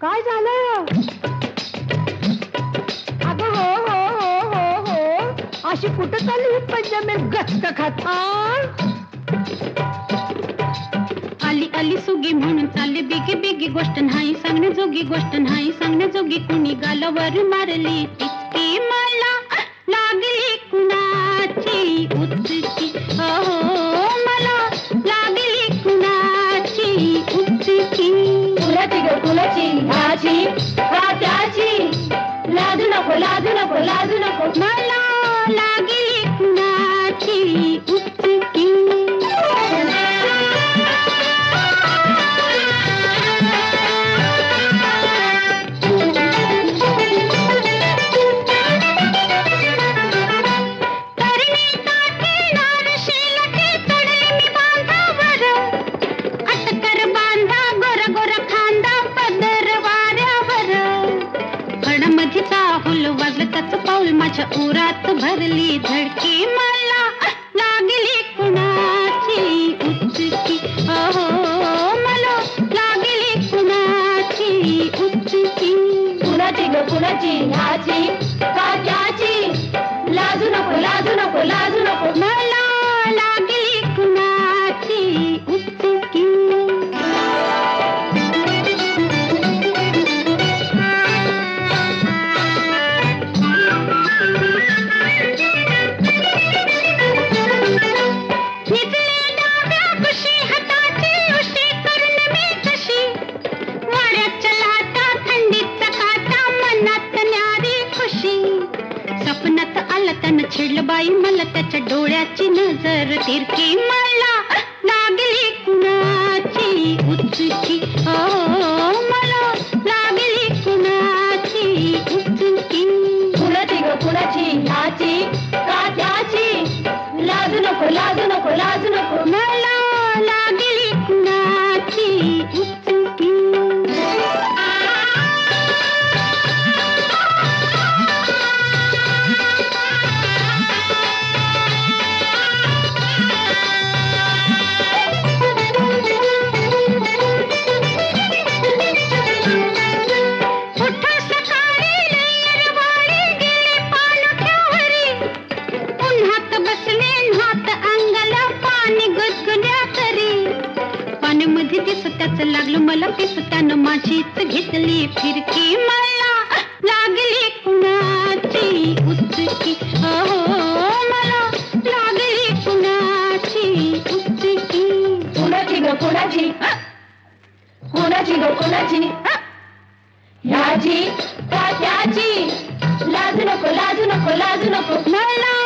काय झालं? अगं हो हो हो हो हो, अशी कुठं चालली ही पंचमेर गचक खात? आली आली सुगी म्हणून चालली बिगी बिगी, गोष्ट नाही सांगण्याजोगी, गोष्ट नाही सांगण्याजोगी. कुणी गालावर मारली टिचकी, मला लागली कुणाची उचकी. हो मला लागली कुणाची उचकी. कुणाची ग कुणाची? ह्याची का त्याची? लाजू नको लाजू नको लाजू नको. मला लागली कुणाची उचकी. पाऊल माझ्या उरात भरली धडकी, मला लागली कुणाची उचकी. हो मला लागली कुणाची उचकी. कुणाची ग कुणाची? ह्याची का त्याची? लाजू नको लाजू नको लाजू नको. मला लागली कुणाची उचकी. सपनात आला त्यानं छेडलं बाई मला, त्याच्या डोळ्याची नजर तिरकी, मला लागली कुणाची उचकी. हो मला लागली कुणाची उचकी. कुणाची ग कुणाची? ह्याची का त्याची? लाजू नको लाजू नको लाजू नको. मला लागली कुणाची उचकी. मध्ये दिसत त्याच लागलं मला पिस, त्यानं माझीच घेतली फिरकी, मला लागली कुणाची उचकी. हो मला लागली कुणाची उचकी. कुणाची ग कुणाची? कुणाची ग कुणाची? ह्याची का त्याची? लाजू नको लाजू नको लाजू नको. मला